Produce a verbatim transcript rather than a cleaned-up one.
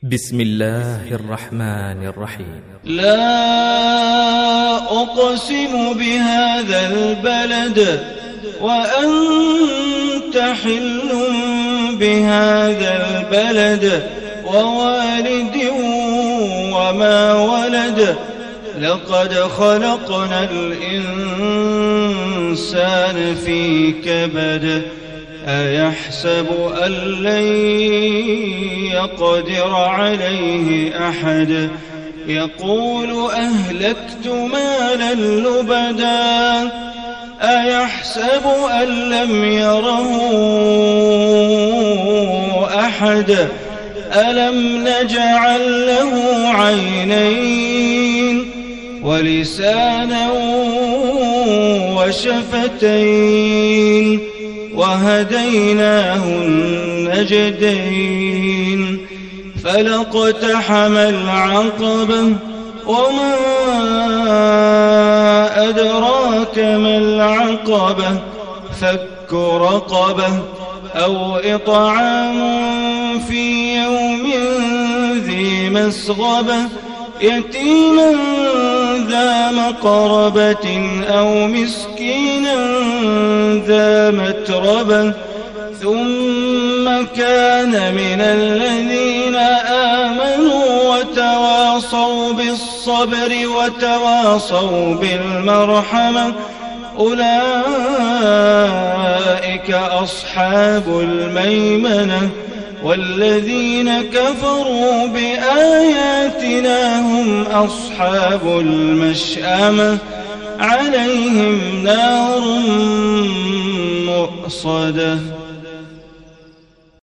بسم الله الرحمن الرحيم. لا أقسم بهذا البلد وأنت حل بهذا البلد ووالد وما ولد لقد خلقنا الإنسان في كبد أيحسب أن لن يقدر عليه أحد يقول أهلكت مالا لبدا أيحسب أن لم يره أحد ألم نجعل له عينين ولسانا وشفتين وهديناه النجدين فلاقتحم العقبة وما أدراك ما العقبة فك رقبة أو إطعام في يوم ذي مسغبة يتيما ذا مقربة أو مسكينا ذا متربة ثم كان من الذين آمنوا وتواصوا بالصبر وتواصوا بالمرحمة أولئك أصحاب الميمنة والذين كفروا بآياتنا هم أصحاب المشأمة عليهم نار مؤصدة.